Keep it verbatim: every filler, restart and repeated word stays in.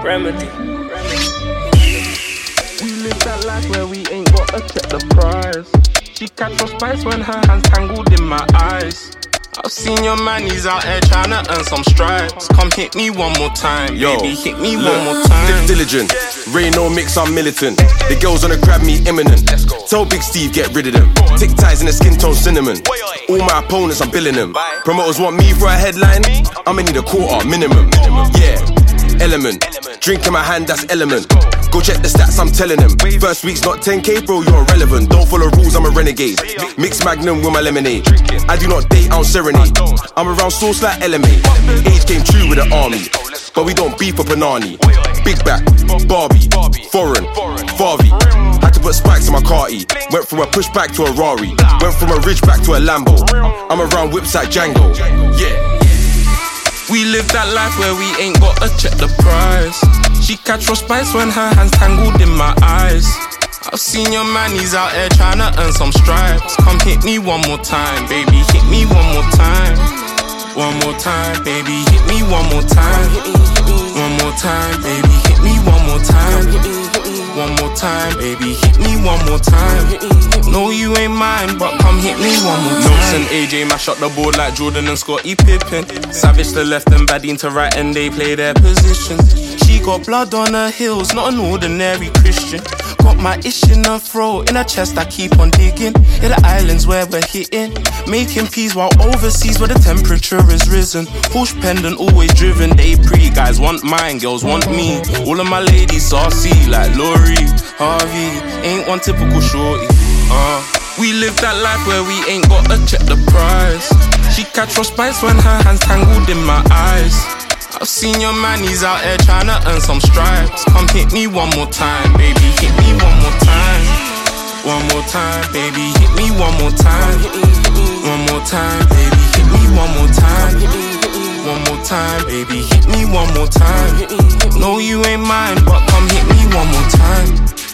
Remedy. We live that life where we ain't gotta check the price. She catch for spice when her hands tangled in my eyes. I've seen your man, he's out here tryna earn some stripes. Come hit me one more time, Yo, baby, hit me look, one more time. Diligent, Ray no mix, I'm militant. The girls wanna grab me imminent. Tell Big Steve, get rid of them. Tick ties in the skin tone cinnamon. All my opponents, I'm billing them. Promoters want me for a headline, I'ma need a quarter minimum. Yeah, element, drink in my hand, that's element. Go check the stats, I'm telling them. First week's not ten K, bro, you're irrelevant. Don't follow rules, I'm a renegade. Mix Magnum with my lemonade. I do not date, I don't serenade. I'm around sauce like L M A. Age came true with the army, but we don't beef for Panani. Big back, Barbie, foreign, Farvey. Had to put spikes in my carty. Went from a pushback to a Rari. Went from a Ridgeback to a Lambo. I'm around whips like Django. Yeah. We live that life where we ain't gotta check the price. She catch for spice when her hands tangled in my eyes. I've seen your man, he's out here tryna earn some stripes. Come hit me one more time, baby, hit me one more time. One more time, baby, hit me one more time. One more time, baby, hit me one more time. One more time, baby, hit me one more time. No, you ain't mine, but come hit me one more time. Notes and A J mash up the board like Jordan and Scottie Pippen. Savage to left and Badine to right, and they play their positions. She got blood on her heels, not an ordinary Christian. Got my ish in her throat, in her chest I keep on digging. In the islands where we're hitting, making peace while overseas where the temperature is risen. Push pendant, always driven, they pre. Guys want mine, girls want me. All of my ladies saucy like Lori, Harvey. Ain't one typical shorty. Uh, we live that life where we ain't gotta check the price. She catch for spice when her hands tangled in my eyes. I've seen your man, he's out here tryna earn some stripes. Come hit me one more time, baby, hit me one more time. One more time, baby, hit me one more time. One more time, baby, hit me one more time. One more time, baby, hit me one more time. No, you ain't mine, but come hit me one more time.